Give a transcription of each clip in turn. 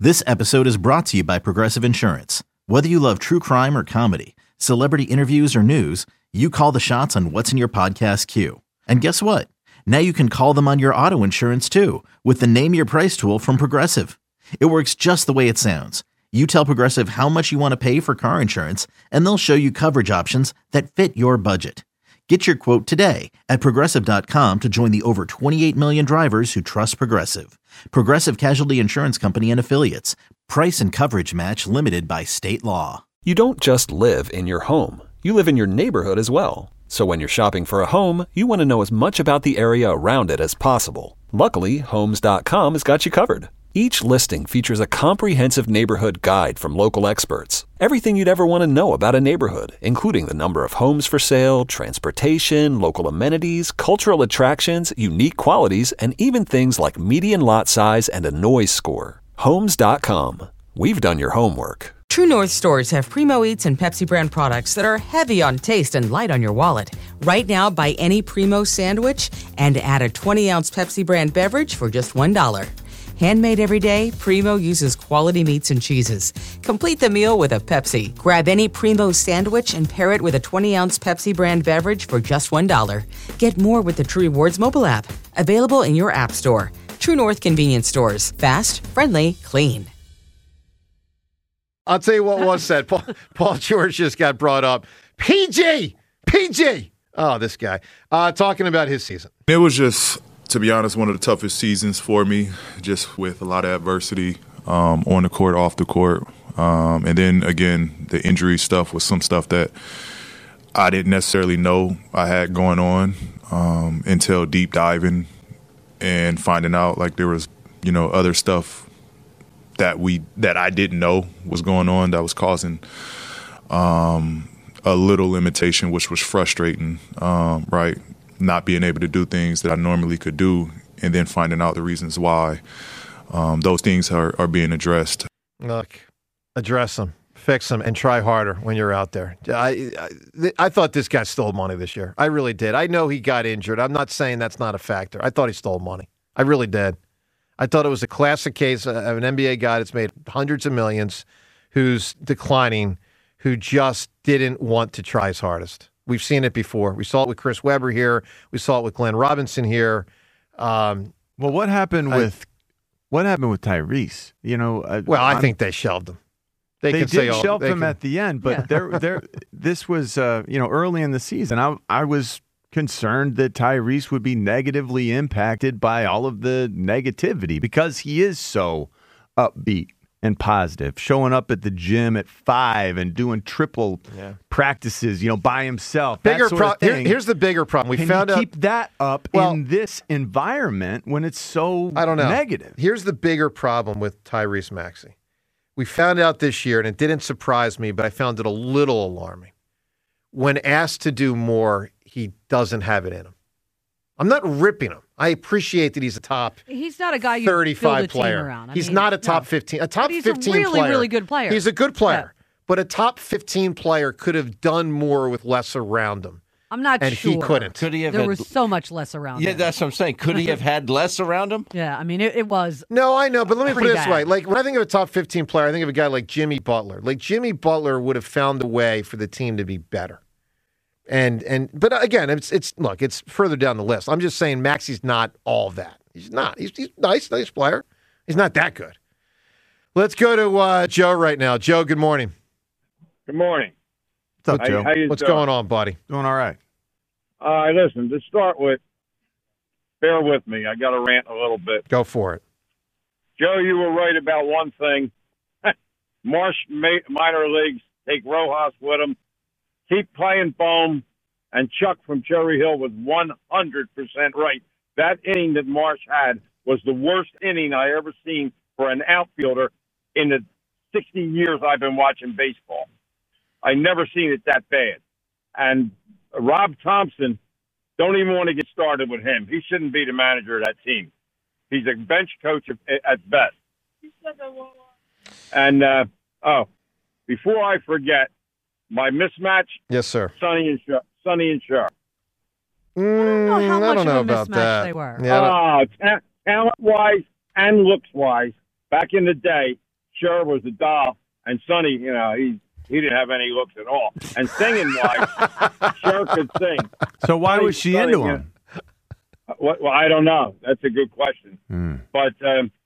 This episode is brought to you by Progressive Insurance. Whether you love true crime or comedy, celebrity interviews or news, you call the shots on what's in your podcast queue. And guess what? Now you can call them on your auto insurance too with the Name Your Price tool from Progressive. It works just the way it sounds. You tell Progressive how much you want to pay for car insurance, and they'll show you coverage options that fit your budget. Get your quote today at Progressive.com to join the over 28 million drivers who trust Progressive. Progressive Casualty Insurance Company and Affiliates. Price and coverage match limited by state law. You don't just live in your home. You live in your neighborhood as well. So when you're shopping for a home, you want to know as much about the area around it as possible. Luckily, Homes.com has got you covered. Each listing features a comprehensive neighborhood guide from local experts. Everything you'd ever want to know about a neighborhood, including the number of homes for sale, transportation, local amenities, cultural attractions, unique qualities, and even things like median lot size and a noise score. Homes.com. We've done your homework. True North stores have Primo Eats and Pepsi brand products that are heavy on taste and light on your wallet. Right now, buy any Primo sandwich and add a 20-ounce Pepsi brand beverage for just $1. Handmade every day, Primo uses quality meats and cheeses. Complete the meal with a Pepsi. Grab any Primo sandwich and pair it with a 20-ounce Pepsi brand beverage for just $1. Get more with the True Rewards mobile app. Available in your app store. True North convenience stores. Fast, friendly, clean. I'll tell you what was said. Paul George just got brought up. PG! Oh, this guy. Talking about his season. It was just, to be honest, one of the toughest seasons for me, just with a lot of adversity on the court, off the court. And then, again, the injury stuff was some stuff that I didn't necessarily know I had going on until deep diving and finding out like there was, other stuff that I didn't know was going on that was causing a little limitation, which was frustrating, right? Not being able to do things that I normally could do, and then finding out the reasons why those things are being addressed. Look, address them, fix them, and try harder when you're out there. I thought this guy stole money this year. I really did. I know he got injured. I'm not saying that's not a factor. I thought he stole money. I really did. I thought it was a classic case of an NBA guy that's made hundreds of millions who's declining, who just didn't want to try his hardest. We've seen it before. We saw it with Chris Webber here. We saw it with Glenn Robinson here. What happened with Tyrese? I think they shelved him. They did shelve him at the end, but this was early in the season. I was concerned that Tyrese would be negatively impacted by all of the negativity because he is so upbeat and positive, showing up at the gym at 5 and doing triple practices, by himself. Here's the bigger problem. We found out keep that up in this environment when it's so negative. Here's the bigger problem with Tyrese Maxey. We found out this year, and it didn't surprise me, but I found it a little alarming. When asked to do more, he doesn't have it in him. I'm not ripping him. I appreciate that he's a top. He's not a guy you 35 build a player. team around. He's not a top 15. A top 15 he's a really, player. really good player. He's a good player, but a top 15 player could have done more with less around him. I'm not and sure. And he couldn't. Could he have? There was so much less around him. Yeah, that's what I'm saying. Could he have had less around him? Yeah, I mean, it was. No, I know, but let me put it this bad. way. Like when I think of a top 15 player, I think of a guy like Jimmy Butler. Like Jimmy Butler would have found a way for the team to be better. But again, it's further down the list. I'm just saying Maxey's not all of that. He's not. He's nice player. He's not that good. Let's go to Joe right now. Joe, good morning. Good morning. What's up, Joe? What's going on, buddy? Doing all right. Listen, to start with, bear with me. I got to rant a little bit. Go for it. Joe, you were right about one thing. Marsh minor leagues, take Rojas with them. Keep playing Bohm, and Chuck from Cherry Hill was 100% right. That inning that Marsh had was the worst inning I ever seen for an outfielder in the 60 years I've been watching baseball. I never seen it that bad. And Rob Thompson, don't even want to get started with him. He shouldn't be the manager of that team. He's a bench coach at best. And, before I forget, my mismatch. Yes, sir. Sonny and Sharp. I don't know how much of a about mismatch that. they were. Yeah, Talent-wise and looks-wise, back in the day, Sher was a doll, and Sonny, he didn't have any looks at all. And singing-wise, Sher could sing. So why was she into him? Well, I don't know. That's a good question. But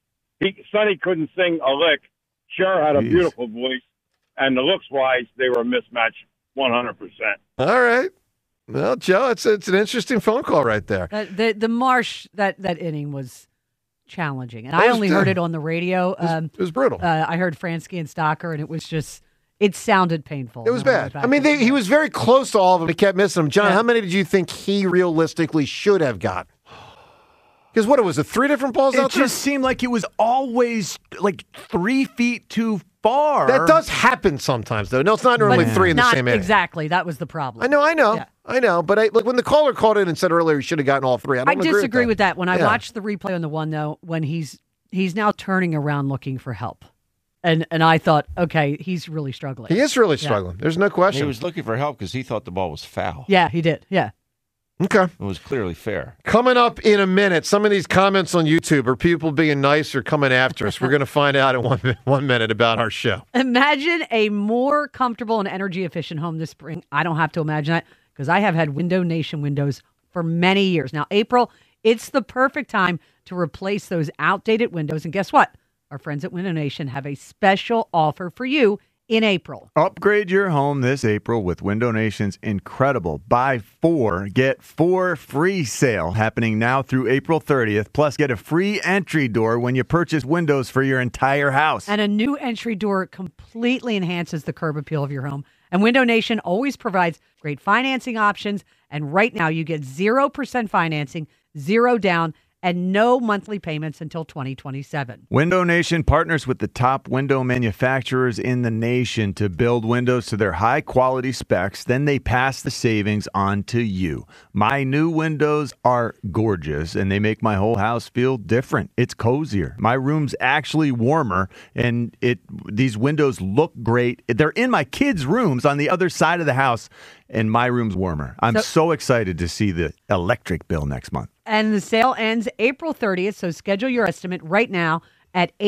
Sonny couldn't sing a lick. Cher had a beautiful voice, and the looks-wise, they were a mismatch 100%. All right. Well, Joe, it's an interesting phone call right there. The Marsh, that inning was challenging. And I only heard it on the radio. It was brutal. I heard Fransky and Stocker, and it was just, it sounded painful. It was bad. I mean, he was very close to all of them. He kept missing them. John, how many did you think he realistically should have got? Because what, it was 3 different balls out there? It just seemed like it was always like 3 feet too far. That does happen sometimes, though. No, it's not normally 3 in the same inning. Exactly. That was the problem. I know. Yeah. I know. But when the caller called in and said earlier he should have gotten all 3, I disagree with that. When I watched the replay on the one, though, when he's now turning around looking for help. And I thought, okay, he's really struggling. He is really struggling. There's no question. He was looking for help because he thought the ball was foul. Yeah, he did. Yeah. Okay. It was clearly fair. Coming up in a minute, some of these comments on YouTube are people being nice or coming after us. We're going to find out in 1 minute about our show. Imagine a more comfortable and energy-efficient home this spring. I don't have to imagine that because I have had Window Nation windows for many years. Now, April, it's the perfect time to replace those outdated windows. And guess what? Our friends at Window Nation have a special offer for you in April. Upgrade your home this April with Window Nation's incredible Buy 4, Get 4 free sale happening now through April 30th. Plus, get a free entry door when you purchase windows for your entire house. And a new entry door completely enhances the curb appeal of your home. And Window Nation always provides great financing options. And right now, you get 0% financing, 0 down, and no monthly payments until 2027. Window Nation partners with the top window manufacturers in the nation to build windows to their high-quality specs. Then they pass the savings on to you. My new windows are gorgeous, and they make my whole house feel different. It's cozier. My room's actually warmer, and these windows look great. They're in my kids' rooms on the other side of the house, and my room's warmer. I'm so excited to see the electric bill next month. And the sale ends April 30th, so schedule your estimate right now at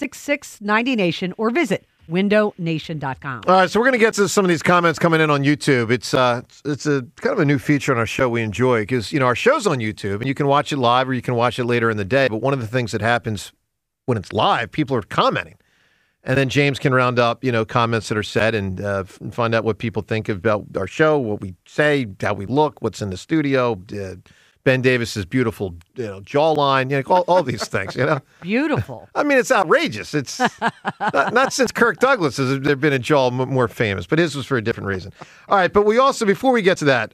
866-90Nation or visit windownation.com. All right, so we're going to get to some of these comments coming in on YouTube. It's a kind of a new feature on our show we enjoy because, our show's on YouTube, and you can watch it live or you can watch it later in the day. But one of the things that happens when it's live, people are commenting. And then James can round up, comments that are said and find out what people think about our show, what we say, how we look, what's in the studio, Ben Davis's beautiful jawline, all these things, Beautiful. I mean, it's outrageous. It's not since Kirk Douglas has there been a jaw more famous, but his was for a different reason. All right, but we also, before we get to that,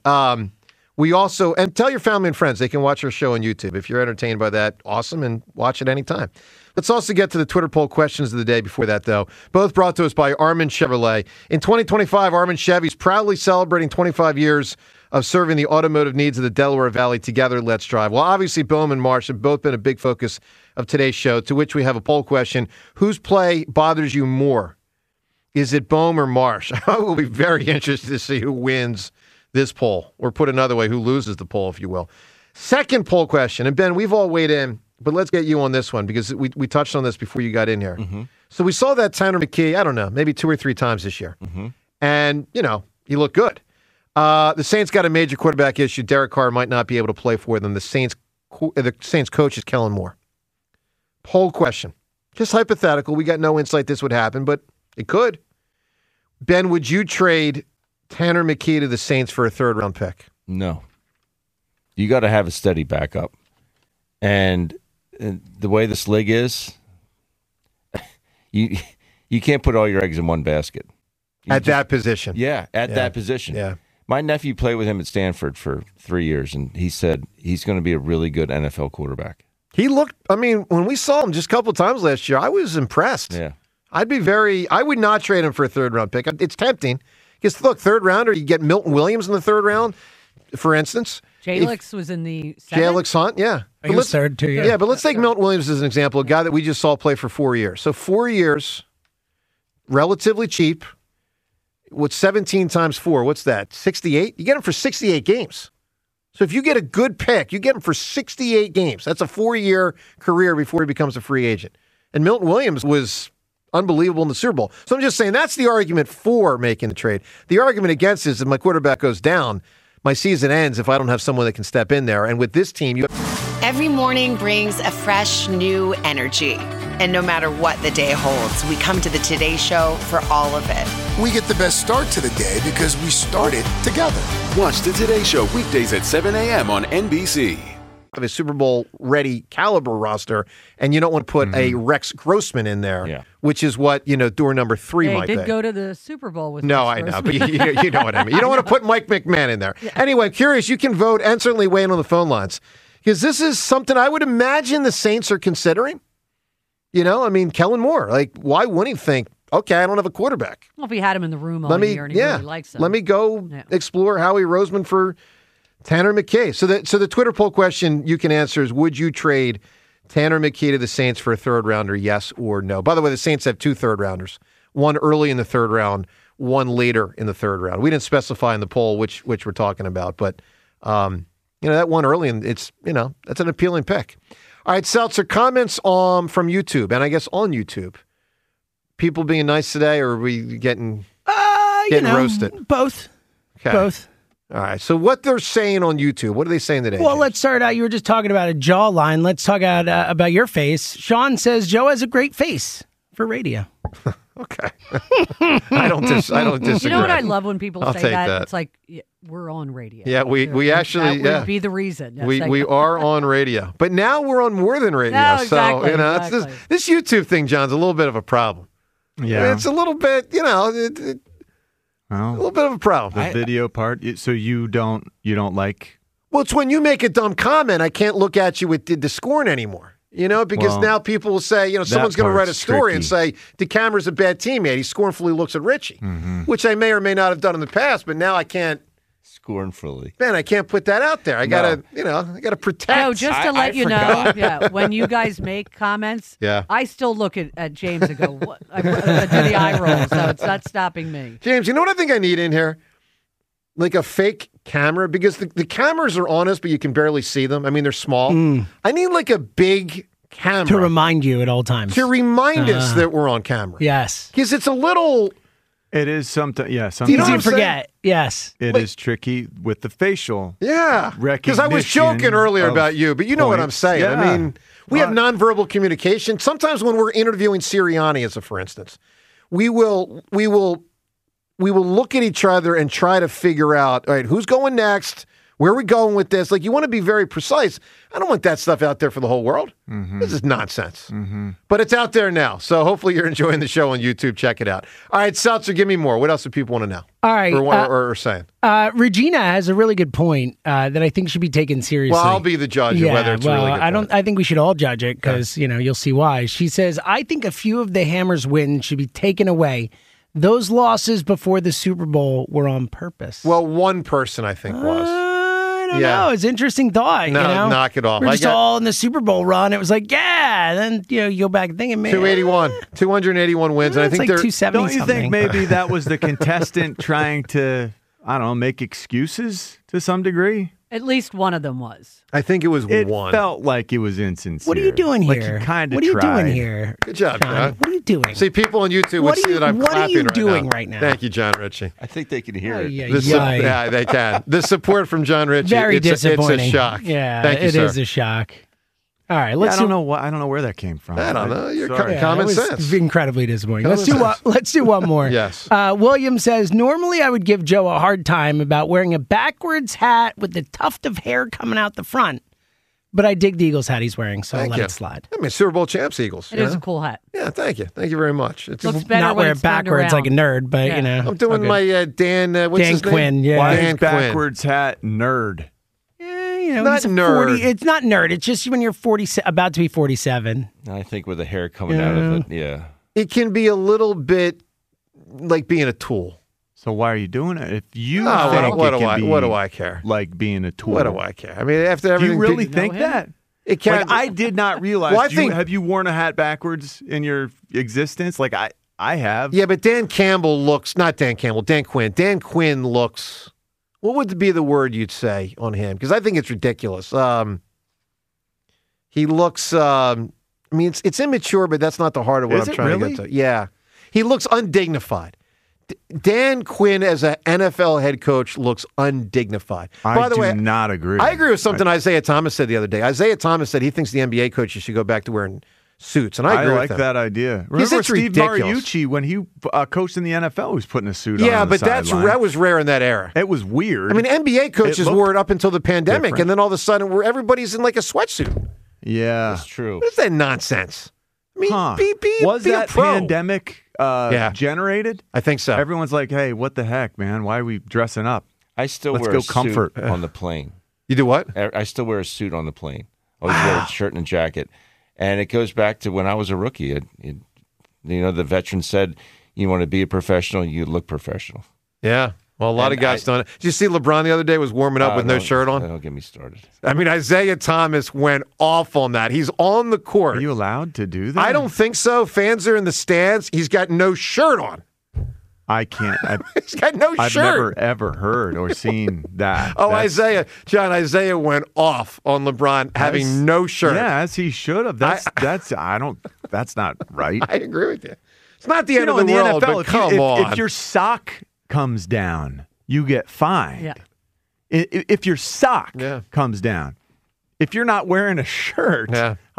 and tell your family and friends they can watch our show on YouTube. If you're entertained by that, awesome, and watch it anytime. Let's also get to the Twitter poll questions of the day before that, though. Both brought to us by Armin Chevrolet. In 2025, Armin Chevy's proudly celebrating 25 years of serving the automotive needs of the Delaware Valley. Together, let's drive. Well, obviously, Bohm and Marsh have both been a big focus of today's show, to which we have a poll question. Whose play bothers you more? Is it Bohm or Marsh? I will be very interested to see who wins this poll, or put another way, who loses the poll, if you will. Second poll question, and Ben, we've all weighed in, but let's get you on this one because we touched on this before you got in here. Mm-hmm. So we saw that Tanner McKee, I don't know, maybe 2 or 3 times this year. Mm-hmm. And, he looked good. The Saints got a major quarterback issue. Derek Carr might not be able to play for them. The Saints coach is Kellen Moore. Poll question. Just hypothetical. We got no insight this would happen, but it could. Ben, would you trade Tanner McKee to the Saints for a 3rd-round pick? No. You got to have a steady backup. And the way this league is, you can't put all your eggs in one basket. That position. Yeah, that position. Yeah. My nephew played with him at Stanford for 3 years, and he said he's going to be a really good NFL quarterback. He looked, when we saw him just a couple of times last year, I was impressed. Yeah. I would not trade him for a 3rd-round pick. It's tempting. Because, look, 3rd rounder, you get Milton Williams in the 3rd round, for instance. Jalix was in the 7th? Jalix Hunt, yeah. He was 3rd, too, yeah. Yeah, but let's take Milton Williams as an example, a guy that we just saw play for 4 years. So 4 years, relatively cheap. What's 17 times 4? What's that? 68? You get him for 68 games. So if you get a good pick, you get him for 68 games. That's a 4-year career before he becomes a free agent. And Milton Williams was unbelievable in the Super Bowl. So I'm just saying that's the argument for making the trade. The argument against is if my quarterback goes down, my season ends if I don't have someone that can step in there. And with this team, Every morning brings a fresh, new energy. And no matter what the day holds, we come to the Today Show for all of it. We get the best start to the day because we started together. Watch the Today Show weekdays at 7 a.m. on NBC. Of a Super Bowl ready caliber roster, and you don't want to put a Rex Grossman in there, which is what door number 3 might be. They did go to the Super Bowl with. No, Rex I know, Grossman. but you know what I mean. You don't want to put Mike McMahon in there. Yeah. Anyway, curious. You can vote and certainly weigh in on the phone lines because this is something I would imagine the Saints are considering. Kellen Moore. Like, why wouldn't he think? Okay, I don't have a quarterback. Well, if he had him in the room all year and he really likes him, let me go explore Howie Roseman for Tanner McKay. So the Twitter poll question you can answer is, would you trade Tanner McKay to the Saints for a third rounder, yes or no? By the way, the Saints have 2 third rounders, one early in the third round, one later in the third round. We didn't specify in the poll which we're talking about, but that one early, and it's that's an appealing pick. All right, Seltzer, comments from YouTube, and I guess on YouTube. People being nice today, or are we getting roasted? Both. Okay. Both. All right. So what they're saying on YouTube, what are they saying today? Well, James? let's start out. You were just talking about a jawline. Let's talk about your face. Sean says Joe has a great face for radio. Okay. I don't disagree. You know what I love when people say that? It's like we're on radio. Yeah, we actually that would be the reason. We are on radio, but now we're on more than radio. No, exactly, so exactly. This YouTube thing, John's a little bit of a problem. Yeah, it's a little bit. A little bit of a problem. The video part. So you don't like. Well, it's when you make a dumb comment, I can't look at you with the scorn anymore. Because now people will say, someone's going to write a story and say, DeCamera's a bad teammate. He scornfully looks at Richie, which I may or may not have done in the past, but now I can't. Scornfully. Man, I can't put that out there. I gotta protect. No, just to let you know, when you guys make comments, I still look at James and go, "What?" I do the eye roll, so it's not stopping me. James, you know what I think I need in here? Like a fake camera, because the cameras are on us, but you can barely see them. I mean, they're small. I need like a big camera to remind you at all times. To remind us that we're on camera. Yes, because it's a little. It is sometimes, Do you know easy what to forget. Yes, it is tricky with the facial. Yeah, because I was joking earlier about you, but you know what I'm saying. Yeah. I mean, we have nonverbal communication. Sometimes when we're interviewing Sirianni, as a for instance, we will look at each other and try to figure out, all right, who's going next? Where are we going with this? Like, you want to be very precise. I don't want that stuff out there for the whole world. This is nonsense. But it's out there now. So hopefully you're enjoying the show on YouTube. Check it out. All right, Seltzer, give me more. What else do people want to know? All right. Or saying? Regina has a really good point that I think should be taken seriously. Well, I'll be the judge of whether it's a really good point. I think we should all judge it because, you'll see why. She says, I think a few of the Hammers wins should be taken away. Those losses before the Super Bowl were on purpose. Well, one person, I think, was. I don't know. It's an interesting thought. No, knock it off. We're just all in the Super Bowl run. It was like, then you go back thinking, man. 281 wins. And I think like they're 270 Don't you something. think maybe that was the contestant trying to, I don't know, make excuses to some degree? At least one of them was. I think it was it one. It felt like it was insincere. What are you doing here? Like he kind of What are you tried. doing here? Good job, John. What are you doing? See, people on YouTube would see that I'm what clapping are you right doing now. right now? Thank you, John Ritchie. I think they can hear it. Yeah, they can. The support from John Ritchie. Very It's disappointing. a shock. Yeah, Thank you, it sir. is a shock. All right, let's. I don't know where that came from. I don't know. You're Sorry. common that was sense. incredibly disappointing. Common Let's do one more. Yes. William says, normally I would give Joe a hard time about wearing a backwards hat with the tuft of hair coming out the front, but I dig the Eagles hat he's wearing, so I'll let it slide. I mean, Super Bowl champs, Eagles. It is a cool hat. Yeah, thank you. Thank you very much. It's Looks better not when wear it's it backwards turned like a nerd, but I'm doing my Dan. What's Dan his name? Quinn. Yeah. Why Dan is backwards hat nerd? Not he's a nerd. 40, it's not nerd. It's just when you're about to be 47. I think with the hair coming out of it, It can be a little bit like being a tool. So why are you doing it? If you what what do I care? Like being a tool. What do I care? I mean, after everything, do you really think that? It can. Like, I did not realize. Well, have you worn a hat backwards in your existence? Like I have. Yeah, but Dan Campbell looks not Dan Campbell. Dan Quinn. Dan Quinn looks. What would be the word you'd say on him? Because I think it's ridiculous. He looks. I mean, it's immature, but that's not the heart of what Is I'm it trying really? to get to. Yeah. He looks undignified. Dan Quinn as an NFL head coach looks undignified. By the way, I do not agree. I agree with something Isaiah Thomas said the other day. Isaiah Thomas said he thinks the NBA coaches should go back to wearing suits, and I agree like with him. that idea. Because Remember it's Steve ridiculous. Mariucci when he coached in the NFL was putting a suit on. Yeah, on the but sideline. that was rare in that era. It was weird. I mean, NBA coaches wore it up until the pandemic, different. and then all of a sudden, everybody's in like a sweatsuit. Yeah, That's true. What is that nonsense? I mean, was be that a pro. pandemic generated? I think so. Everyone's like, "Hey, what the heck, man? Why are we dressing up?" I still Let's wear go a comfort. suit on the plane. You do what? I still wear a suit on the plane. I always wear a shirt and a jacket. And it goes back to when I was a rookie. The veteran said, you want to be a professional, you look professional. Yeah. Well, a lot of guys don't. Did you see LeBron the other day was warming up with no shirt on? Don't get me started. I mean, Isaiah Thomas went off on that. He's on the court. Are you allowed to do that? I don't think so. Fans are in the stands. He's got no shirt on. I can't. He's got no I've shirt. never ever heard or seen that. Oh, Isaiah went off on LeBron having no shirt. Yeah, as he should have. That's not right. I agree with you. It's not the end of in the the world, NFL, but come on. if your sock comes down, you get fined. Yeah. If your sock comes down, if you're not wearing a shirt,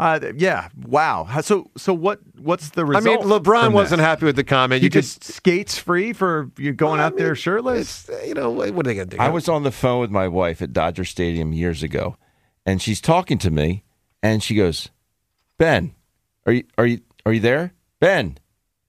wow. So what's the result? I mean, LeBron from wasn't this? happy with the comment. He just skates free for you going out there shirtless. What are they going to do? I was on the phone with my wife at Dodger Stadium years ago, and she's talking to me, and she goes, "Ben, are you there? Ben."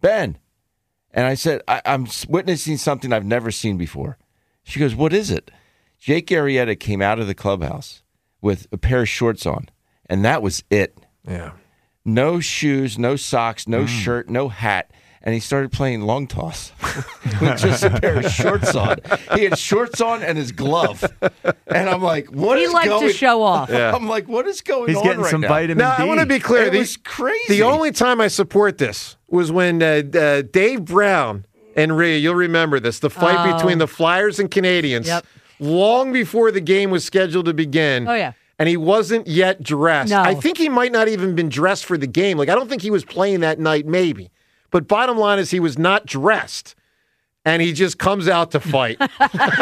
And I said, I'm witnessing something I've never seen before. She goes, "What is it?" Jake Arrieta came out of the clubhouse with a pair of shorts on, and that was it. Yeah. No shoes, no socks, no shirt, no hat. And he started playing long toss with just a pair of shorts on. He had shorts on and his glove. And I'm like, what He is liked going to show off. Yeah. I'm like, what is going He's on getting right some now? vitamin Now, D. I want to be clear. It was crazy. The only time I support this was when Dave Brown and Rhea, you'll remember this, the fight between the Flyers and Canadians, long before the game was scheduled to begin. Oh, yeah. And he wasn't yet dressed. No. I think he might not even been dressed for the game. Like, I don't think he was playing that night, maybe. But bottom line is he was not dressed. And he just comes out to fight. And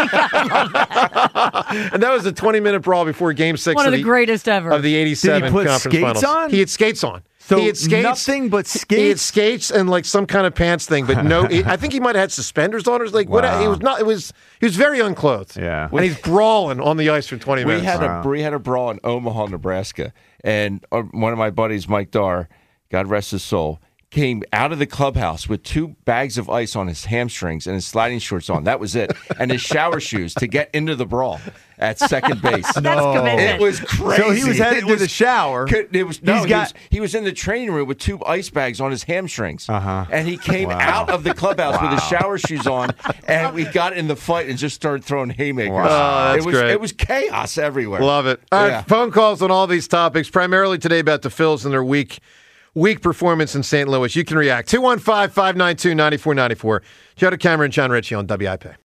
that was a 20-minute brawl before Game 6 One of the greatest ever. of the 87 Did he put conference skates finals. on? He had skates on. So he had skates, nothing but skates? He had skates and like some kind of pants thing, but no. I think he might have had suspenders on. Or like what? He was not. He was very unclothed. Yeah. and he's brawling on the ice for 20 minutes. We had a brawl in Omaha, Nebraska, and one of my buddies, Mike Darr, God rest his soul, came out of the clubhouse with 2 bags of ice on his hamstrings and his sliding shorts on. That was it. And his shower shoes to get into the brawl at second base. That's commitment. It was crazy. So he was headed to the shower. He was in the training room with 2 ice bags on his hamstrings. And he came out of the clubhouse with his shower shoes on, and we got in the fight and just started throwing haymakers. Wow. That's great. It was chaos everywhere. Love it. All right, phone calls on all these topics, primarily today about the Phils and their weak performance in St. Louis. You can react. 215-592-9494. Joe DeCamera and John Ritchie on WIP.